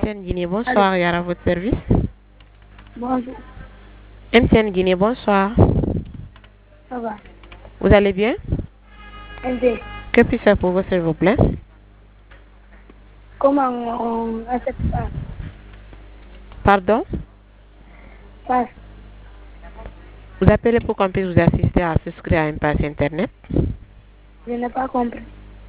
MTN Guinée, Allô. bonsoir, Yara, à votre service. Bonjour, MTN Guinée, bonsoir. ça va. Vous allez bien? MD, Que puis-je faire pour vous, s'il vous plaît? comment on achète ça? Pardon? Passe. Vous appelez pour qu'on puisse vous assister à souscrire à une page Internet? Je n'ai pas compris.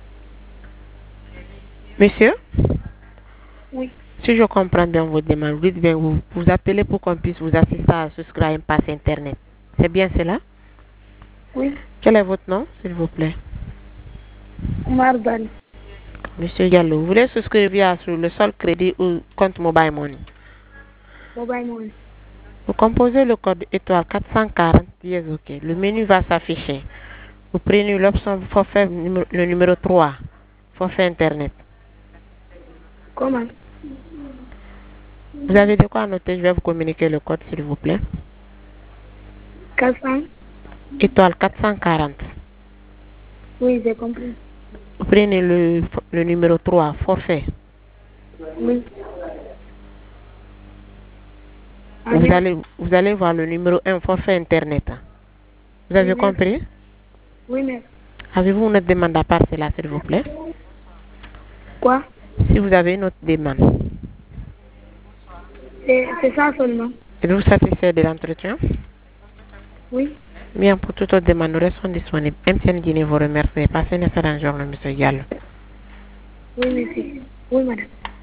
Monsieur, Oui, si je comprends bien votre demande, vous dites bien, vous appelez pour qu'on puisse vous assister à souscrire à une page Internet. C'est bien cela? oui, Quel est votre nom, s'il vous plaît? Omar Bani. Monsieur Diallo, vous voulez souscrire via sur le seul crédit ou compte mobile money? Mobile money. Vous composez le code étoile 440 dièse OK. Le menu va s'afficher. Vous prenez l'option forfait le numéro 3, forfait Internet. Comment? Vous avez de quoi noter? Je vais vous communiquer le code, s'il vous plaît. 400? Étoile 440. Oui, j'ai compris. Vous prenez le numéro 3, forfait. Oui. Vous allez voir le numéro 1, forfait Internet. Vous avez Oui, merci. compris? Oui, merci. Avez-vous une autre demande à part cela, s'il vous plaît? Quoi? Si vous avez une autre demande. C'est ça seulement? Êtes-vous satisfait de l'entretien? Oui. Bien, pour toute autre demande, nous restons disponibles. MTN Guinée vous remercie. Passez une excellente journée, monsieur Diallo. Oui, merci. Oui, madame.